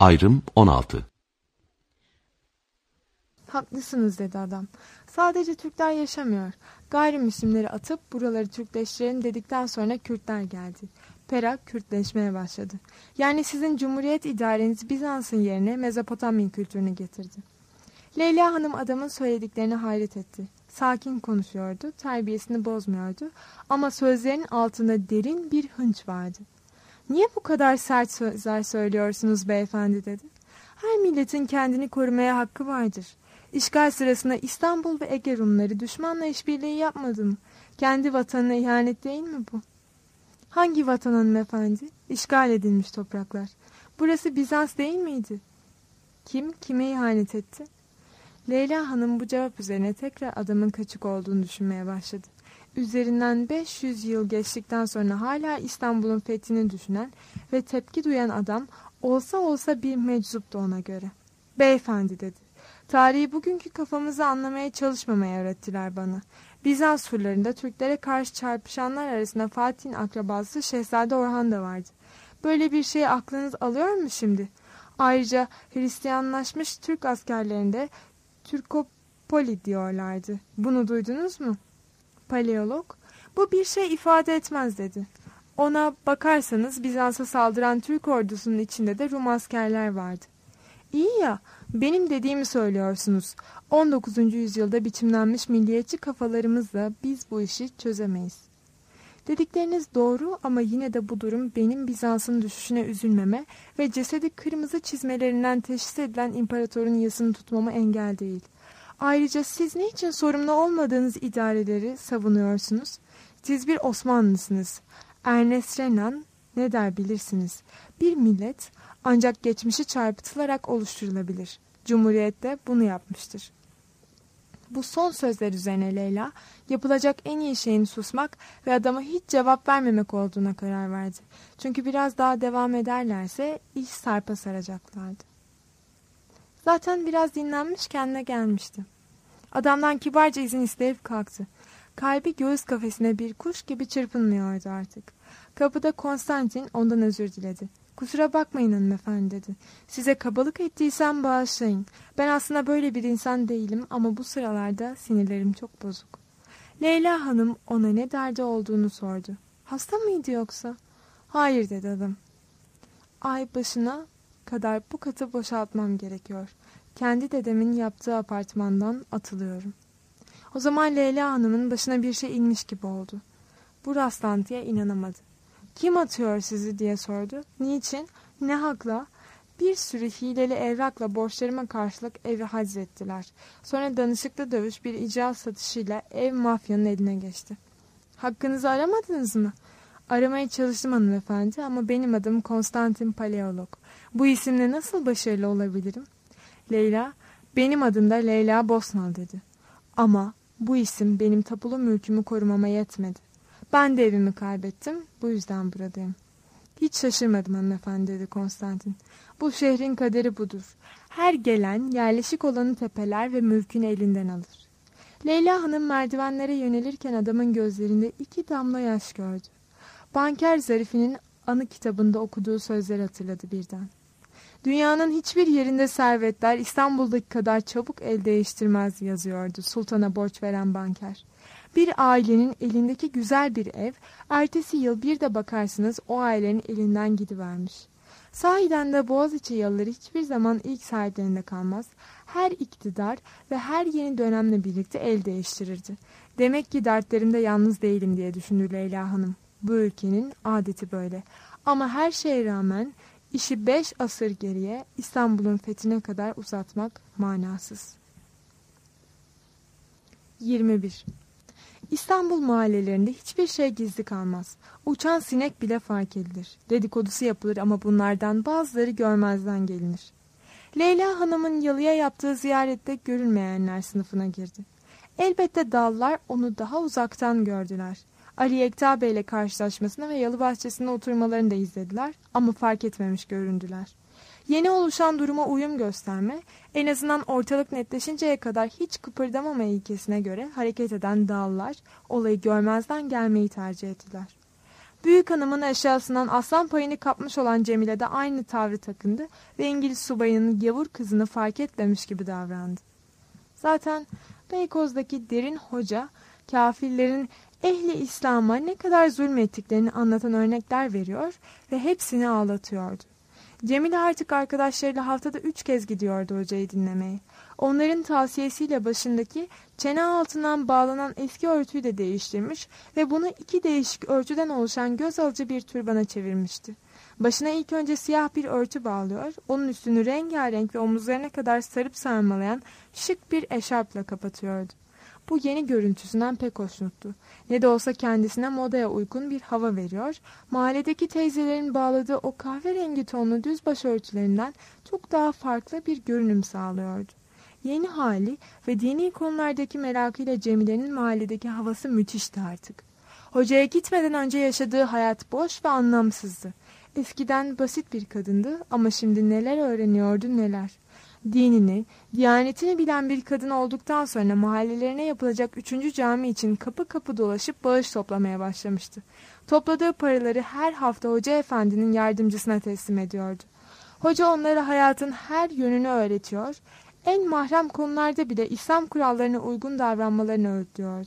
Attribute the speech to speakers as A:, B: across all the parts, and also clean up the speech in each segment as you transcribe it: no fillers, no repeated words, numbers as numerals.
A: Ayrım 16.
B: Haklısınız dedi adam. Sadece Türkler yaşamıyor. Gayrimüslimleri atıp buraları Türkleştirelim dedikten sonra Kürtler geldi. Perak Kürtleşmeye başladı. Yani sizin Cumhuriyet idareniz Bizans'ın yerine Mezopotamya kültürünü getirdi. Leyla Hanım adamın söylediklerine hayret etti. Sakin konuşuyordu, terbiyesini bozmuyordu ama sözlerinin altında derin bir hınç vardı. "Niye bu kadar sert sözler söylüyorsunuz beyefendi?" dedi. "Her milletin kendini korumaya hakkı vardır. İşgal sırasında İstanbul ve Ege Rumları düşmanla işbirliği yapmadı mı? Kendi vatanına ihanet değil mi bu?" "Hangi vatan hanımefendi? İşgal edilmiş topraklar. Burası Bizans değil miydi?" "Kim kime ihanet etti?" Leyla Hanım bu cevap üzerine tekrar adamın kaçık olduğunu düşünmeye başladı. Üzerinden 500 yıl geçtikten sonra hala İstanbul'un fethini düşünen ve tepki duyan adam olsa olsa bir meczuptu ona göre. "Beyefendi" dedi. "Tarihi bugünkü kafamızı anlamaya çalışmamayı öğrettiler bana. Bizans surlarında Türklere karşı çarpışanlar arasında Fatih'in akrabası Şehzade Orhan da vardı. Böyle bir şeyi aklınız alıyor mu şimdi? Ayrıca Hristiyanlaşmış Türk askerlerinde Türkopoli diyorlardı. Bunu duydunuz mu?" Paleolog, "Bu bir şey ifade etmez" dedi. "Ona bakarsanız Bizans'a saldıran Türk ordusunun içinde de Rum askerler vardı." "İyi ya, benim dediğimi söylüyorsunuz. 19. yüzyılda biçimlenmiş milliyetçi kafalarımızla biz bu işi çözemeyiz." "Dedikleriniz doğru ama yine de bu durum benim Bizans'ın düşüşüne üzülmeme ve cesedi kırmızı çizmelerinden teşhis edilen imparatorun yasını tutmama engel değil. Ayrıca siz niçin sorumlu olmadığınız idareleri savunuyorsunuz? Siz bir Osmanlısınız. Ernest Renan ne der bilirsiniz. Bir millet ancak geçmişi çarpıtılarak oluşturulabilir. Cumhuriyet de bunu yapmıştır." Bu son sözler üzerine Leyla, yapılacak en iyi şeyin susmak ve adama hiç cevap vermemek olduğuna karar verdi. Çünkü biraz daha devam ederlerse iş sarpa saracaklardı. Zaten biraz dinlenmiş, kendine gelmişti. Adamdan kibarca izin isteyip kalktı. Kalbi göğüs kafesine bir kuş gibi çırpınmıyordu artık. Kapıda Konstantin ondan özür diledi. "Kusura bakmayın hanımefendi" dedi. "Size kabalık ettiysem bağışlayın. Ben aslında böyle bir insan değilim ama bu sıralarda sinirlerim çok bozuk." Leyla Hanım ona ne derdi olduğunu sordu. "Hasta mıydı yoksa?" "Hayır" dedi adam. "Ay başına kadar bu katı boşaltmam gerekiyor. Kendi dedemin yaptığı apartmandan atılıyorum." O zaman Leyla Hanım'ın başına bir şey inmiş gibi oldu. Bu rastlantıya inanamadı. "Kim atıyor sizi?" diye sordu. "Niçin? Ne hakla?" "Bir sürü hileli evrakla borçlarıma karşılık evi haczettiler. Sonra danışıklı dövüş bir icra satışıyla ev mafyanın eline geçti." "Hakkınızı aramadınız mı?" "Aramaya çalıştım hanımefendi ama benim adım Konstantin Paleolog. Bu isimle nasıl başarılı olabilirim?" Leyla, "Benim adım da Leyla Bosnal" dedi. "Ama bu isim benim tapulu mülkümü korumama yetmedi. Ben de evimi kaybettim, bu yüzden buradayım." "Hiç şaşırmadım hanımefendi" dedi Konstantin. "Bu şehrin kaderi budur. Her gelen yerleşik olanı tepeler ve mülkünü elinden alır." Leyla Hanım merdivenlere yönelirken adamın gözlerinde 2 damla yaş gördü. Banker Zarifi'nin anı kitabında okuduğu sözleri hatırladı birden. "Dünyanın hiçbir yerinde servetler İstanbul'daki kadar çabuk el değiştirmez" yazıyordu sultana borç veren banker. Bir ailenin elindeki güzel bir ev, ertesi yıl bir de bakarsınız o ailenin elinden gidivermiş. Sahiden de Boğaziçi yalıları hiçbir zaman ilk sahiplerinde kalmaz. Her iktidar ve her yeni dönemle birlikte el değiştirirdi. "Demek ki dertlerimde yalnız değilim" diye düşündü Leyla Hanım. Bu ülkenin adeti böyle. Ama her şeye rağmen işi 5 asır geriye İstanbul'un fethine kadar uzatmak manasız. 21. İstanbul mahallelerinde hiçbir şey gizli kalmaz. Uçan sinek bile fark edilir. Dedikodusu yapılır ama bunlardan bazıları görmezden gelinir. Leyla Hanım'ın yalıya yaptığı ziyarette görülmeyenler sınıfına girdi. Elbette dağlılar onu daha uzaktan gördüler. Ali Yekta Bey ile karşılaşmasını ve yalı bahçesinde oturmalarını da izlediler ama fark etmemiş göründüler. Yeni oluşan duruma uyum gösterme, en azından ortalık netleşinceye kadar hiç kıpırdamama ilkesine göre hareket eden dağlılar olayı görmezden gelmeyi tercih ettiler. Büyük hanımın eşyasından aslan payını kapmış olan Cemile de aynı tavrı takındı ve İngiliz subayının gavur kızını fark etmemiş gibi davrandı. Zaten Beykoz'daki derin hoca, kafirlerin ehli İslam'a ne kadar zulmettiklerini anlatan örnekler veriyor ve hepsini ağlatıyordu. Cemile artık arkadaşlarıyla haftada 3 kez gidiyordu hocayı dinlemeye. Onların tavsiyesiyle başındaki çene altından bağlanan eski örtüyü de değiştirmiş ve bunu 2 değişik örtüden oluşan göz alıcı bir türbana çevirmişti. Başına ilk önce siyah bir örtü bağlıyor, onun üstünü rengarenk ve omuzlarına kadar sarıp sarmalayan şık bir eşarpla kapatıyordu. Bu yeni görüntüsünden pek hoşnuttu. Ne de olsa kendisine modaya uygun bir hava veriyor, mahalledeki teyzelerin bağladığı o kahverengi tonlu düz başörtülerinden çok daha farklı bir görünüm sağlıyordu. Yeni hali ve dini konulardaki merakıyla Cemile'nin mahalledeki havası müthişti artık. Hocaya gitmeden önce yaşadığı hayat boş ve anlamsızdı. Eskiden basit bir kadındı ama şimdi neler öğreniyordu neler. Dinini, diyanetini bilen bir kadın olduktan sonra mahallelerine yapılacak 3. cami için kapı kapı dolaşıp bağış toplamaya başlamıştı. Topladığı paraları her hafta Hoca Efendi'nin yardımcısına teslim ediyordu. Hoca onlara hayatın her yönünü öğretiyor, en mahrem konularda bile İslam kurallarına uygun davranmalarını öğütlüyordu.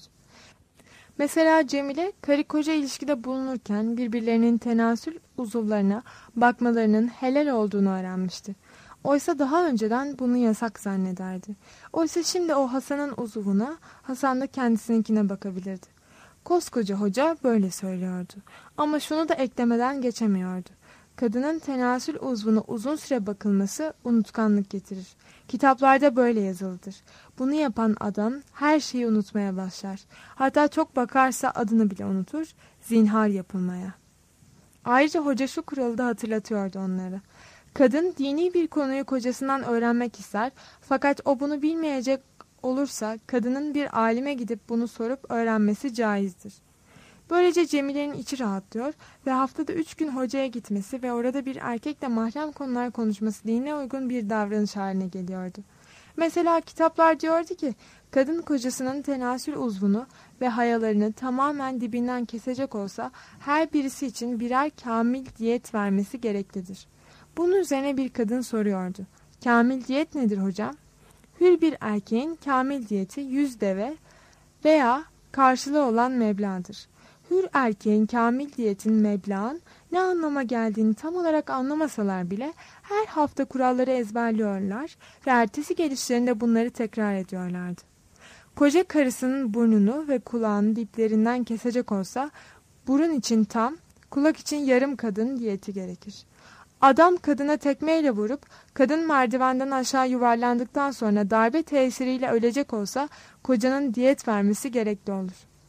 B: Mesela Cemile, karı koca ilişkide bulunurken birbirlerinin tenasül uzuvlarına bakmalarının helal olduğunu öğrenmişti. Oysa daha önceden bunu yasak zannederdi. Oysa şimdi o Hasan'ın uzuvuna, Hasan da kendisininkine bakabilirdi. Koskoca hoca böyle söylüyordu. Ama şunu da eklemeden geçemiyordu. Kadının tenasül uzvuna uzun süre bakılması unutkanlık getirir. Kitaplarda böyle yazılıdır. Bunu yapan adam her şeyi unutmaya başlar. Hatta çok bakarsa adını bile unutur, zinhar yapılmaya. Ayrıca hoca şu kuralı da hatırlatıyordu onlara. Kadın dini bir konuyu kocasından öğrenmek ister, fakat o bunu bilmeyecek olursa kadının bir alime gidip bunu sorup öğrenmesi caizdir. Böylece Cemile'nin içi rahatlıyor ve haftada 3 gün hocaya gitmesi ve orada bir erkekle mahrem konular konuşması dine uygun bir davranış haline geliyordu. Mesela kitaplar diyordu ki, kadın kocasının tenasül uzvunu ve hayalarını tamamen dibinden kesecek olsa her birisi için birer kamil diyet vermesi gereklidir. Bunun üzerine bir kadın soruyordu. Kamil diyet nedir hocam? Hür bir erkeğin kamil diyeti 100 deve veya karşılığı olan meblağdır. Hür erkeğin kamil diyetin meblağın ne anlama geldiğini tam olarak anlamasalar bile her hafta kuralları ezberliyorlar ve ertesi gelişlerinde bunları tekrar ediyorlardı. Koca karısının burnunu ve kulağını diplerinden kesecek olsa burun için tam, kulak için yarım kadın diyeti gerekir. Adam kadına tekmeyle vurup kadın merdivenden aşağı yuvarlandıktan sonra darbe tesiriyle ölecek olsa kocanın diyet vermesi gerekli olur.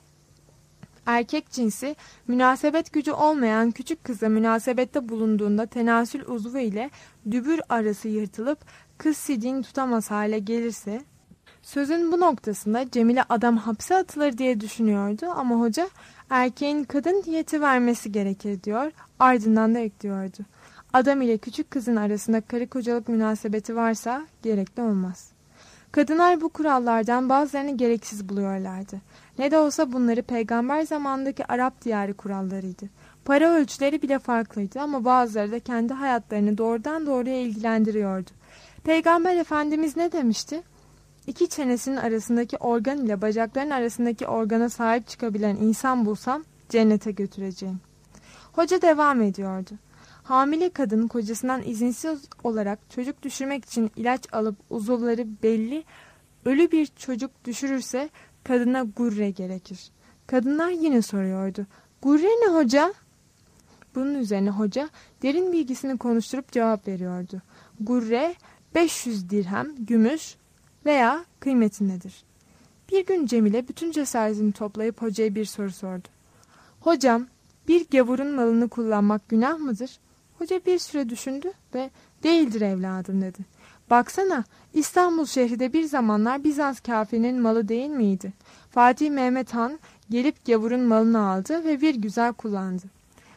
B: Erkek cinsi münasebet gücü olmayan küçük kızla münasebette bulunduğunda tenasül uzvu ile dübür arası yırtılıp kız sidiğini tutamaz hale gelirse, sözün bu noktasında Cemile adam hapse atılır diye düşünüyordu ama hoca erkeğin kadın diyeti vermesi gerekir diyor, ardından da ekliyordu. Adam ile küçük kızın arasında karı kocalık münasebeti varsa gerekli olmaz. Kadınlar bu kurallardan bazılarını gereksiz buluyorlardı. Ne de olsa bunları peygamber zamanındaki Arap diyarı kurallarıydı. Para ölçüleri bile farklıydı ama bazıları da kendi hayatlarını doğrudan doğruya ilgilendiriyordu. Peygamber Efendimiz ne demişti? 2 çenesinin arasındaki organ ile bacakların arasındaki organa sahip çıkabilen insan bulsam cennete götüreceğim. Hoca devam ediyordu. Hamile kadın kocasından izinsiz olarak çocuk düşürmek için ilaç alıp uzuvları belli ölü bir çocuk düşürürse kadına gurre gerekir. Kadınlar yine soruyordu. Gurre ne hoca? Bunun üzerine hoca derin bilgisini konuşturup cevap veriyordu. Gurre 500 dirhem gümüş veya kıymetindedir. Bir gün Cemile bütün cesaretini toplayıp hocaya bir soru sordu. Hocam, bir gavurun malını kullanmak günah mıdır? Hoca bir süre düşündü ve değildir evladım dedi. Baksana, İstanbul şehri de bir zamanlar Bizans kafirinin malı değil miydi? Fatih Mehmet Han gelip gavurun malını aldı ve bir güzel kullandı.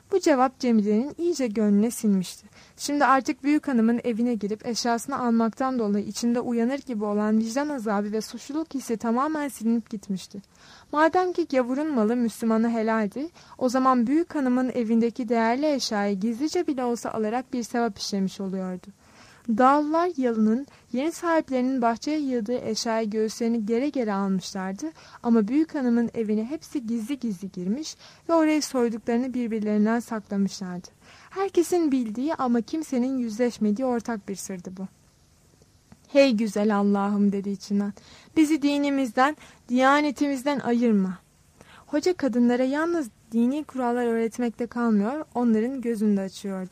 B: Bu cevap Cemile'nin iyice gönlüne sinmişti. Şimdi artık büyük hanımın evine girip eşyasını almaktan dolayı içinde uyanır gibi olan vicdan azabı ve suçluluk hissi tamamen silinip gitmişti. Madem ki gavurun malı Müslümana helaldi, o zaman büyük hanımın evindeki değerli eşyayı gizlice bile olsa alarak bir sevap işlemiş oluyordu. Dağlılar yalının yeni sahiplerinin bahçeye yığdığı eşyayı göğüslerini gere gere almışlardı ama büyük hanımın evine hepsi gizli gizli girmiş ve orayı soyduklarını birbirlerinden saklamışlardı. Herkesin bildiği ama kimsenin yüzleşmediği ortak bir sırdı bu. "Hey güzel Allah'ım," dedi içinden, "bizi dinimizden, diyanetimizden ayırma." Hoca kadınlara yalnız dini kurallar öğretmekte kalmıyor, onların gözünü de açıyordu.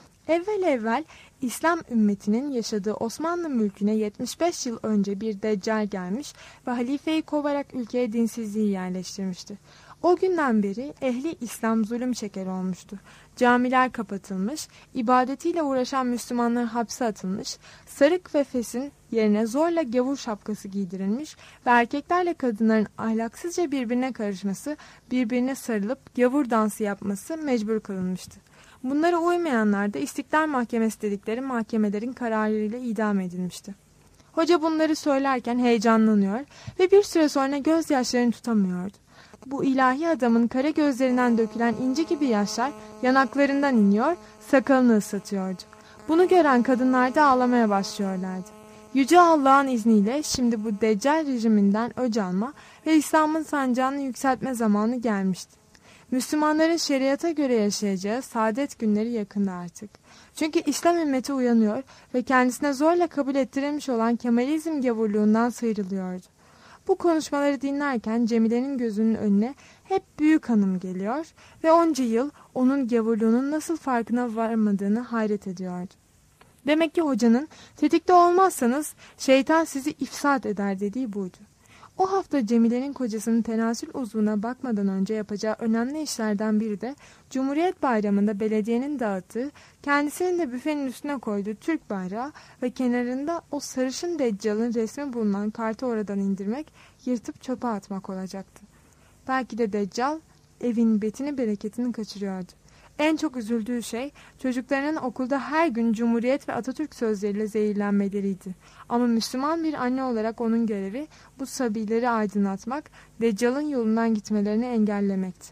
B: Evvel İslam ümmetinin yaşadığı Osmanlı mülküne 75 yıl önce bir deccal gelmiş ve halifeyi kovarak ülkeye dinsizliği yerleştirmişti. O günden beri ehli İslam zulüm çeker olmuştu. Camiler kapatılmış, ibadetiyle uğraşan Müslümanlar hapse atılmış, sarık ve fesin yerine zorla gavur şapkası giydirilmiş ve erkeklerle kadınların ahlaksızca birbirine karışması, birbirine sarılıp gavur dansı yapması mecbur kılınmıştı. Bunlara uymayanlar da İstiklal Mahkemesi dedikleri mahkemelerin kararlarıyla idam edilmişti. Hoca bunları söylerken heyecanlanıyor ve bir süre sonra gözyaşlarını tutamıyordu. Bu ilahi adamın kara gözlerinden dökülen inci gibi yaşlar yanaklarından iniyor, sakalını ıslatıyordu. Bunu gören kadınlar da ağlamaya başlıyorlardı. Yüce Allah'ın izniyle şimdi bu deccal rejiminden öc alma ve İslam'ın sancağını yükseltme zamanı gelmişti. Müslümanların şeriata göre yaşayacağı saadet günleri yakında artık. Çünkü İslam ümmeti uyanıyor ve kendisine zorla kabul ettirilmiş olan Kemalizm gavurluğundan sıyrılıyordu. Bu konuşmaları dinlerken Cemile'nin gözünün önüne hep büyük hanım geliyor ve onca yıl onun gavurluğunun nasıl farkına varmadığını hayret ediyordu. Demek ki hocanın tetikte olmazsanız şeytan sizi ifsad eder dediği buydu. O hafta Cemile'nin kocasının tenasül uzvuna bakmadan önce yapacağı önemli işlerden biri de Cumhuriyet Bayramı'nda belediyenin dağıttığı, kendisinin de büfenin üstüne koyduğu Türk bayrağı ve kenarında o sarışın deccalın resmi bulunan kartı oradan indirmek, yırtıp çöpe atmak olacaktı. Belki de deccal evin betini bereketini kaçırıyordu. En çok üzüldüğü şey çocuklarının okulda her gün Cumhuriyet ve Atatürk sözleriyle zehirlenmeleriydi. Ama Müslüman bir anne olarak onun görevi bu sabileri aydınlatmak, Deccal'ın yolundan gitmelerini engellemekti.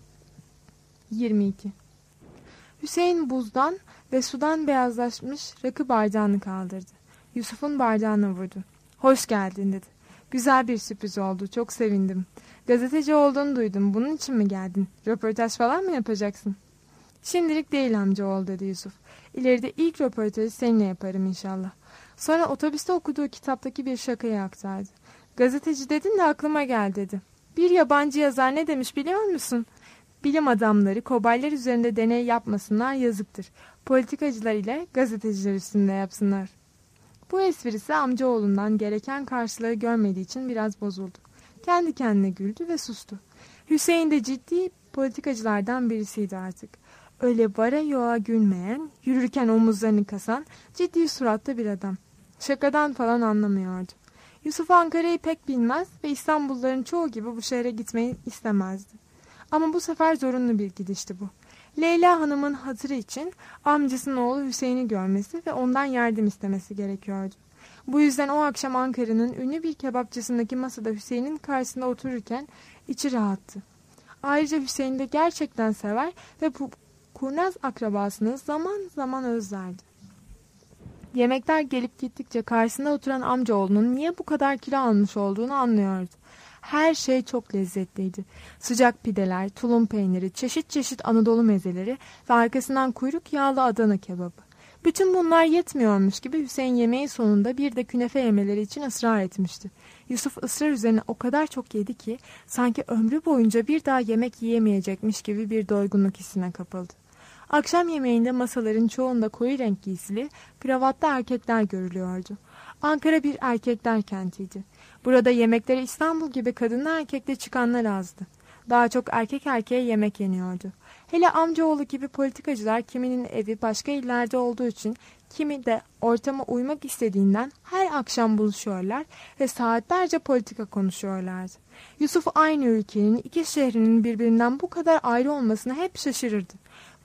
B: 22. Hüseyin buzdan ve sudan beyazlaşmış rakı bardağını kaldırdı. Yusuf'un bardağına vurdu. "Hoş geldin," dedi. "Güzel bir sürpriz oldu, çok sevindim. Gazeteci olduğunu duydum, bunun için mi geldin? Röportaj falan mı yapacaksın?" "Şimdilik değil amcaoğlu," dedi Yusuf. "İleride ilk röportajı seninle yaparım inşallah." Sonra otobüste okuduğu kitaptaki bir şakayı aktardı. "Gazeteci dedin de aklıma gel," dedi. "Bir yabancı yazar ne demiş biliyor musun? Bilim adamları kobaylar üzerinde deney yapmasınlar, yazıktır. Politikacılar ile gazeteciler üstünde yapsınlar." Bu esprisi amcaoğlundan gereken karşılığı görmediği için biraz bozuldu. Kendi kendine güldü ve sustu. Hüseyin de ciddi politikacılardan birisiydi artık. Öyle vara yoğa gülmeyen, yürürken omuzlarını kasan, ciddi suratlı bir adam. Şakadan falan anlamıyordu. Yusuf Ankara'yı pek bilmez ve İstanbulluların çoğu gibi bu şehre gitmeyi istemezdi. Ama bu sefer zorunlu bir gidişti bu. Leyla Hanım'ın hatırı için amcasının oğlu Hüseyin'i görmesi ve ondan yardım istemesi gerekiyordu. Bu yüzden o akşam Ankara'nın ünlü bir kebapçısındaki masada Hüseyin'in karşısında otururken içi rahattı. Ayrıca Hüseyin'i de gerçekten sever ve bu kurnaz akrabasını zaman zaman özlerdi. Yemekler gelip gittikçe karşısında oturan amcaoğlunun niye bu kadar kilo almış olduğunu anlıyordu. Her şey çok lezzetliydi. Sıcak pideler, tulum peyniri, çeşit çeşit Anadolu mezeleri ve arkasından kuyruk yağlı Adana kebabı. Bütün bunlar yetmiyormuş gibi Hüseyin yemeğin sonunda bir de künefe yemeleri için ısrar etmişti. Yusuf ısrar üzerine o kadar çok yedi ki sanki ömrü boyunca bir daha yemek yiyemeyecekmiş gibi bir doygunluk hissine kapıldı. Akşam yemeğinde masaların çoğunda koyu renk giysili, kravatlı erkekler görülüyordu. Ankara bir erkekler kentiydi. Burada yemeklere İstanbul gibi kadınlı erkekli çıkanlar azdı. Daha çok erkek erkeğe yemek yeniyordu. Hele amcaoğlu gibi politikacılar kiminin evi başka illerde olduğu için kimi de ortama uymak istediğinden her akşam buluşuyorlar ve saatlerce politika konuşuyorlardı. Yusuf aynı ülkenin iki şehrinin birbirinden bu kadar ayrı olmasına hep şaşırırdı.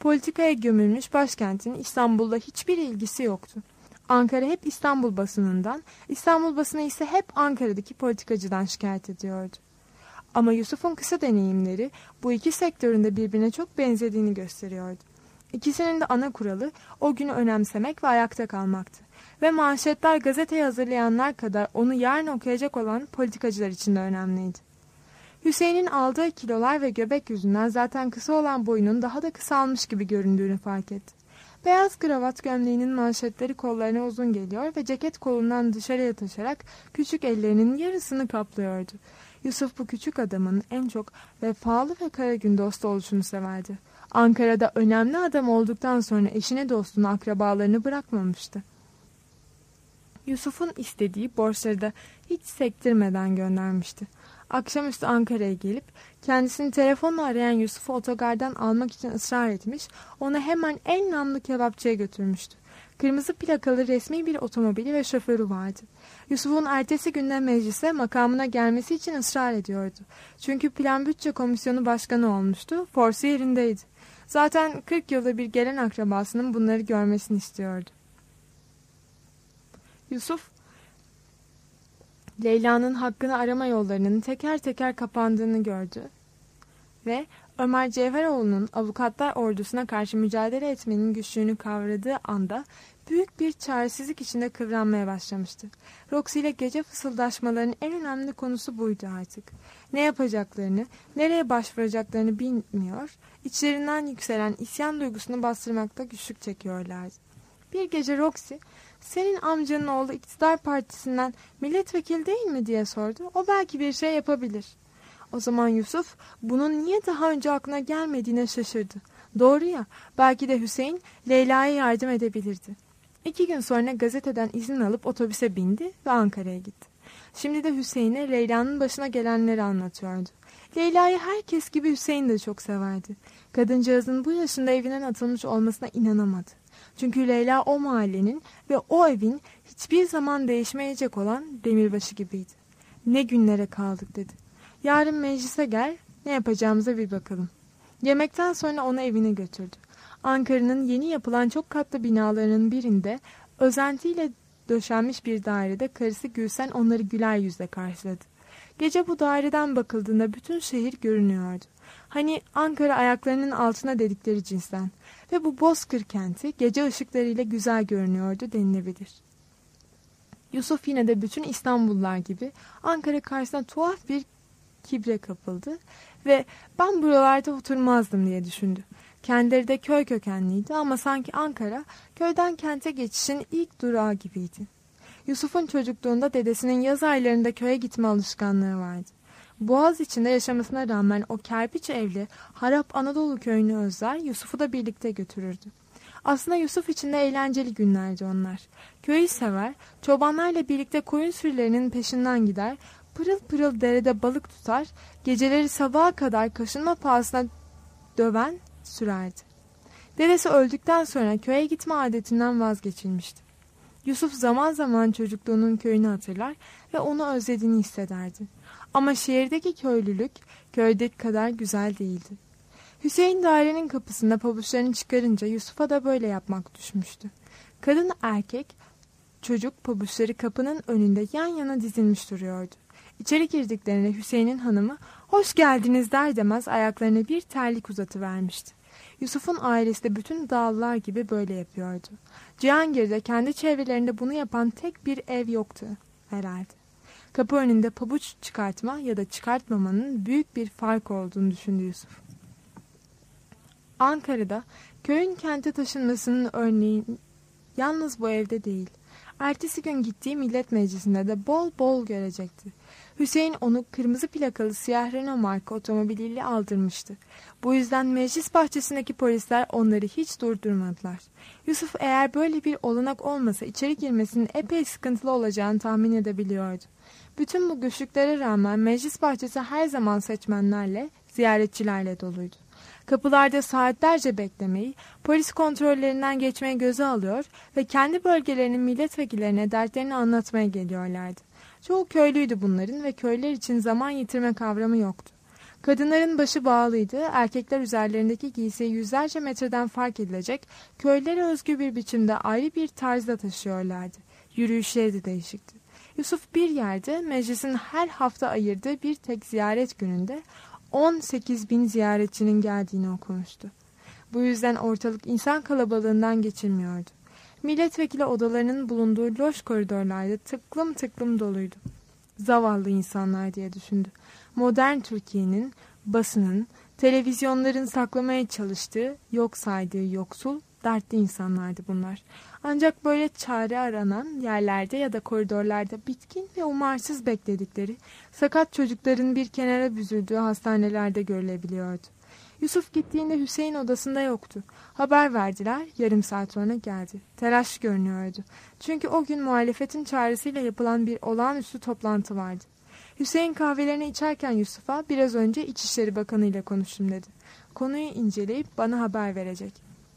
B: Politikaya gömülmüş başkentin İstanbul'la hiçbir ilgisi yoktu. Ankara hep İstanbul basınından, İstanbul basını ise hep Ankara'daki politikacıdan şikayet ediyordu. Ama Yusuf'un kısa deneyimleri bu iki sektörün de birbirine çok benzediğini gösteriyordu. İkisinin de ana kuralı o günü önemsemek ve ayakta kalmaktı. Ve manşetler gazeteyi hazırlayanlar kadar onu yarın okuyacak olan politikacılar için de önemliydi. Hüseyin'in aldığı kilolar ve göbek yüzünden zaten kısa olan boyunun daha da kısalmış gibi göründüğünü fark etti. Beyaz kravat gömleğinin manşetleri kollarına uzun geliyor ve ceket kolundan dışarıya taşarak küçük ellerinin yarısını kaplıyordu. Yusuf bu küçük adamın en çok vefalı ve kara gün dostu oluşunu severdi. Ankara'da önemli adam olduktan sonra eşini, dostunu, akrabalarını bırakmamıştı. Yusuf'un istediği borçları da hiç sektirmeden göndermişti. Akşamüstü Ankara'ya gelip kendisini telefonla arayan Yusuf'u otogardan almak için ısrar etmiş, onu hemen en namlı kebapçıya götürmüştü. Kırmızı plakalı resmi bir otomobili ve şoförü vardı. Yusuf'un ertesi günde meclise makamına gelmesi için ısrar ediyordu. Çünkü Plan Bütçe Komisyonu Başkanı olmuştu, forsu yerindeydi. Zaten 40 yılda bir gelen akrabasının bunları görmesini istiyordu. Yusuf, Leyla'nın hakkını arama yollarının teker teker kapandığını gördü ve Ömer Cevheroğlu'nun avukatlar ordusuna karşı mücadele etmenin güçlüğünü kavradığı anda büyük bir çaresizlik içinde kıvranmaya başlamıştı. Roxy ile gece fısıldaşmalarının en önemli konusu buydu artık. Ne yapacaklarını, nereye başvuracaklarını bilmiyor, içlerinden yükselen isyan duygusunu bastırmakta güçlük çekiyorlardı. Bir gece Roxy, "Senin amcanın oğlu iktidar partisinden milletvekili değil mi?" diye sordu. "O belki bir şey yapabilir." O zaman Yusuf bunun niye daha önce aklına gelmediğine şaşırdı. Doğru ya, belki de Hüseyin Leyla'ya yardım edebilirdi. 2 gün sonra gazeteden izin alıp otobüse bindi ve Ankara'ya gitti. Şimdi de Hüseyin'e Leyla'nın başına gelenleri anlatıyordu. Leyla'yı herkes gibi Hüseyin de çok severdi. Kadıncağızın bu yaşında evinden atılmış olmasına inanamadı. Çünkü Leyla o mahallenin ve o evin hiçbir zaman değişmeyecek olan demirbaşı gibiydi. "Ne günlere kaldık," dedi. "Yarın meclise gel, ne yapacağımıza bir bakalım." Yemekten sonra onu evine götürdü. Ankara'nın yeni yapılan çok katlı binalarının birinde özentiyle döşenmiş bir dairede karısı Gülsen onları güler yüzle karşıladı. Gece bu daireden bakıldığında bütün şehir görünüyordu. Hani Ankara ayaklarının altına dedikleri cinsten ve bu bozkır kenti gece ışıklarıyla güzel görünüyordu denilebilir. Yusuf yine de bütün İstanbullular gibi Ankara karşısında tuhaf bir kibre kapıldı ve "Ben buralarda oturmazdım," diye düşündü. Kendileri de köy kökenliydi ama sanki Ankara köyden kente geçişin ilk durağı gibiydi. Yusuf'un çocukluğunda dedesinin yaz aylarında köye gitme alışkanlığı vardı. Boğaz içinde yaşamasına rağmen o kerpiç evli harap Anadolu köyünü özler, Yusuf'u da birlikte götürürdü. Aslında Yusuf için de eğlenceli günlerdi onlar. Köyü sever, çobanlarla birlikte koyun sürülerinin peşinden gider, pırıl pırıl derede balık tutar, geceleri sabaha kadar kaşınma pahasına döven sürerdi. Dedesi öldükten sonra köye gitme adetinden vazgeçilmişti. Yusuf zaman zaman çocukluğunun köyünü hatırlar ve onu özlediğini hissederdi. Ama şehirdeki köylülük köydeki kadar güzel değildi. Hüseyin dairenin kapısında pabuçlarını çıkarınca Yusuf'a da böyle yapmak düşmüştü. Kadın erkek, çocuk pabuçları kapının önünde yan yana dizilmiş duruyordu. İçeri girdiklerinde Hüseyin'in hanımı "Hoş geldiniz," der demez ayaklarına bir terlik uzatıvermişti. Yusuf'un ailesi de bütün dağlılar gibi böyle yapıyordu. Cihangir'de kendi çevrelerinde bunu yapan tek bir ev yoktu herhalde. Kapı önünde pabuç çıkartma ya da çıkartmamanın büyük bir fark olduğunu düşündü Yusuf. Ankara'da köyün kente taşınmasının örneği yalnız bu evde değil. Ertesi gün gittiği millet meclisinde de bol bol görecekti. Hüseyin onu kırmızı plakalı siyah Renault marka otomobiliyle aldırmıştı. Bu yüzden meclis bahçesindeki polisler onları hiç durdurmadılar. Yusuf eğer böyle bir olanak olmasa içeri girmesinin epey sıkıntılı olacağını tahmin edebiliyordu. Bütün bu güçlüklere rağmen meclis bahçesi her zaman seçmenlerle, ziyaretçilerle doluydu. Kapılarda saatlerce beklemeyi, polis kontrollerinden geçmeyi göze alıyor ve kendi bölgelerinin milletvekillerine dertlerini anlatmaya geliyorlardı. Çoğu köylüydü bunların ve köyler için zaman yitirme kavramı yoktu. Kadınların başı bağlıydı, erkekler üzerlerindeki giysiyi yüzlerce metreden fark edilecek, köylere özgü bir biçimde ayrı bir tarzda taşıyorlardı. Yürüyüşleri de değişikti. Yusuf bir yerde meclisin her hafta ayırdığı bir tek ziyaret gününde 18 bin ziyaretçinin geldiğini okumuştu. Bu yüzden ortalık insan kalabalığından geçilmiyordu. Milletvekili odalarının bulunduğu loş koridorlarda tıklım tıklım doluydu. Zavallı insanlar diye düşündü. Modern Türkiye'nin, basının, televizyonların saklamaya çalıştığı, yok saydığı yoksul, dertli insanlardı bunlar. Ancak böyle çare aranan yerlerde ya da koridorlarda bitkin ve umarsız bekledikleri, sakat çocukların bir kenara büzüldüğü hastanelerde görülebiliyordu. Yusuf gittiğinde Hüseyin odasında yoktu. Haber verdiler, yarım saat sonra geldi. Telaş görünüyordu. Çünkü o gün muhalefetin çağrısıyla yapılan bir olağanüstü toplantı vardı. Hüseyin kahvelerini içerken Yusuf'a biraz önce İçişleri Bakanı ile konuştum dedi. Konuyu inceleyip bana haber verecek.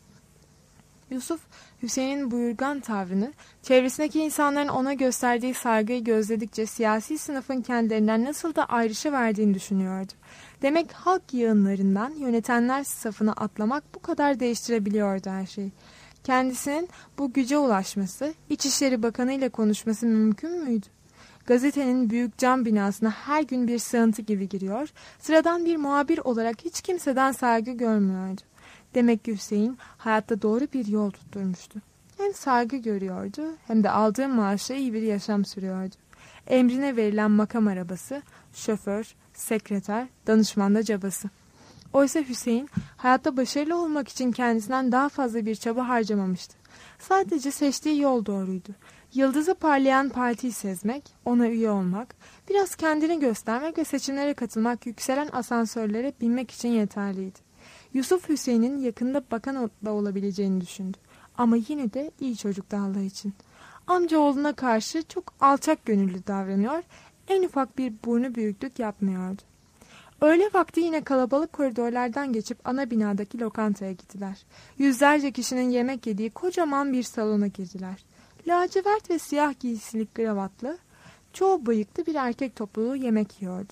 B: Yusuf, Hüseyin'in buyurgan tavrını, çevresindeki insanların ona gösterdiği saygıyı gözledikçe siyasi sınıfın kendilerinden nasıl da ayrışıverdiğini düşünüyordu. Demek halk yığınlarından yönetenler safına atlamak bu kadar değiştirebiliyordu her şeyi. Kendisinin bu güce ulaşması, İçişleri Bakanı ile konuşması mümkün müydü? Gazetenin büyük cam binasına her gün bir sığıntı gibi giriyor, sıradan bir muhabir olarak hiç kimseden saygı görmüyordu. Demek ki Hüseyin hayatta doğru bir yol tutturmuştu. Hem saygı görüyordu hem de aldığı maaşla iyi bir yaşam sürüyordu. Emrine verilen makam arabası, şoför, sekreter, danışman da cabası. Oysa Hüseyin hayatta başarılı olmak için kendisinden daha fazla bir çaba harcamamıştı. Sadece seçtiği yol doğruydu. Yıldızı parlayan partiyi sezmek, ona üye olmak, biraz kendini göstermek ve seçimlere katılmak yükselen asansörlere binmek için yeterliydi. Yusuf Hüseyin'in yakında bakan da olabileceğini düşündü. Ama yine de iyi çocuktu Allah için. Amcaoğluna karşı çok alçak gönüllü davranıyor, en ufak bir burnu büyüklük yapmıyordu. Öğle vakti yine kalabalık koridorlardan geçip ana binadaki lokantaya gittiler. Yüzlerce kişinin yemek yediği kocaman bir salona girdiler. Lacivert ve siyah giysilik kravatlı, çoğu bıyıklı bir erkek topluluğu yemek yiyordu.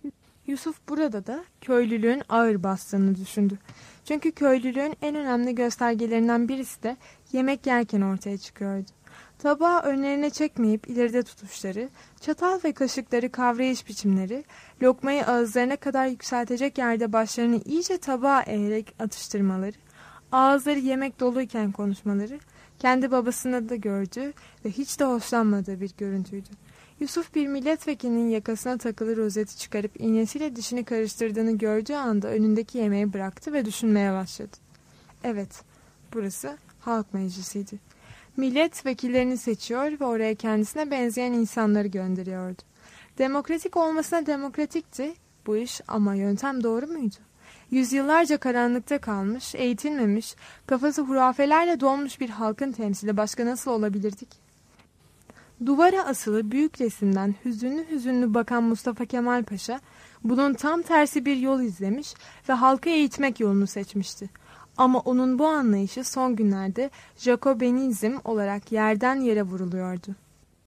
B: Yusuf burada da köylülüğün ağır bastığını düşündü. Çünkü köylülüğün en önemli göstergelerinden birisi de yemek yerken ortaya çıkıyordu. Tabağı önlerine çekmeyip ileride tutuşları, çatal ve kaşıkları kavrayış biçimleri, lokmayı ağızlarına kadar yükseltecek yerde başlarını iyice tabağa eğerek atıştırmaları, ağızları yemek doluyken konuşmaları, kendi babasında da gördüğü ve hiç de hoşlanmadığı bir görüntüydü. Yusuf bir milletvekilinin yakasına takılı rozeti çıkarıp iğnesiyle dişini karıştırdığını gördüğü anda önündeki yemeği bıraktı ve düşünmeye başladı. Evet, burası halk meclisiydi. Milletvekillerini seçiyor ve oraya kendisine benzeyen insanları gönderiyordu. Demokratik olmasına demokratikti bu iş ama yöntem doğru muydu? Yüzyıllarca karanlıkta kalmış, eğitilmemiş, kafası hurafelerle dolmuş bir halkın temsili başka nasıl olabilirdik? Duvara asılı büyük resimden hüzünlü hüzünlü bakan Mustafa Kemal Paşa, bunun tam tersi bir yol izlemiş ve halkı eğitmek yolunu seçmişti. Ama onun bu anlayışı son günlerde Jacobenizm olarak yerden yere vuruluyordu.